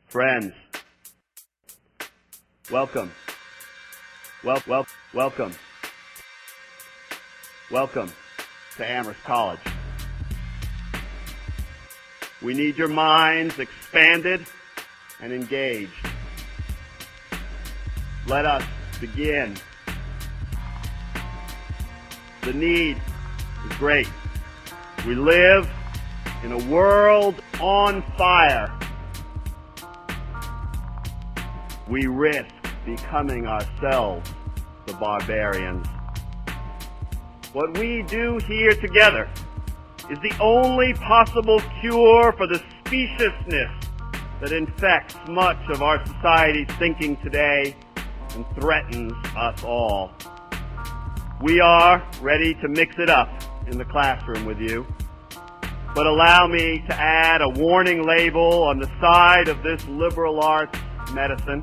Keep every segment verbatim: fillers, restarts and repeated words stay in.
Friends, welcome. Well, well, welcome. Welcome to Amherst College. We need your minds expanded and engaged. Let us begin. The need is great. We live in a world on fire. We risk becoming ourselves the barbarians. What we do here together is the only possible cure for the speciousness that infects much of our society's thinking today and threatens us all. We are ready to mix it up in the classroom with you, but allow me to add a warning label on the side of this liberal arts medicine.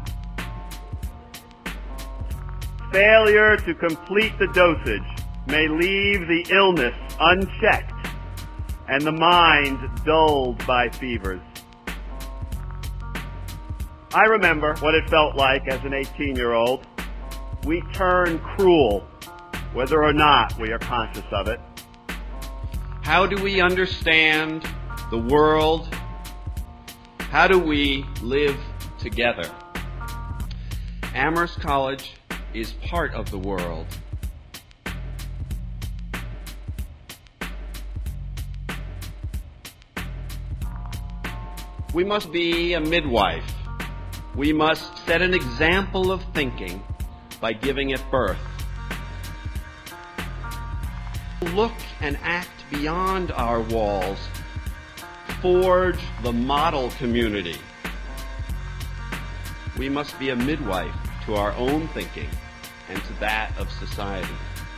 Failure to complete the dosage may leave the illness unchecked and the mind dulled by fevers. I remember what it felt like as an eighteen-year-old. We turn cruel, whether or not we are conscious of it. How do we understand the world? How do we live together? Amherst College is part of the world. We must be a midwife. We must set an example of thinking by giving it birth. Look and act beyond our walls. Forge the model community. We must be a midwife to our own thinking and to that of society.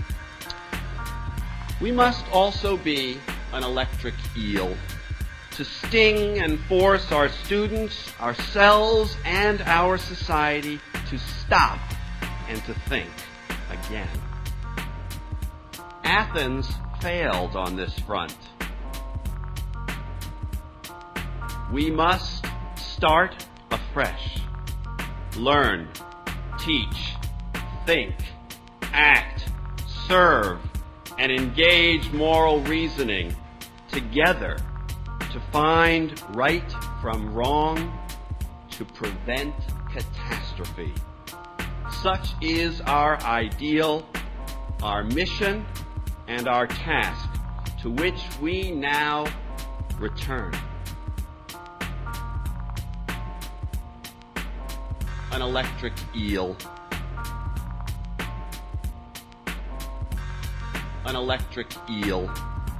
We must also be an electric eel to sting and force our students, ourselves, and our society to stop and to think again. Athens failed on this front. We must start afresh. Learn, teach, think, act, serve, and engage moral reasoning together to find right from wrong, to prevent catastrophe. Such is our ideal, our mission, and our task, to which we now return. An electric eel. An electric eel.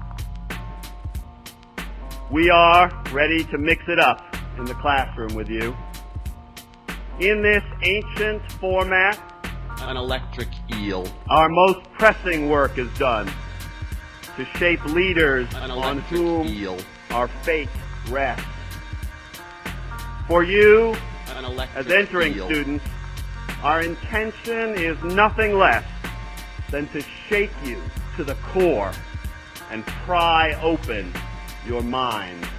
We are ready to mix it up in the classroom with you. In this ancient format, an electric eel. Our most pressing work is done to shape leaders an on whom eel. our fate rests. For you, an electric as entering eel. students, our intention is nothing less than to shake you to the core and pry open your minds.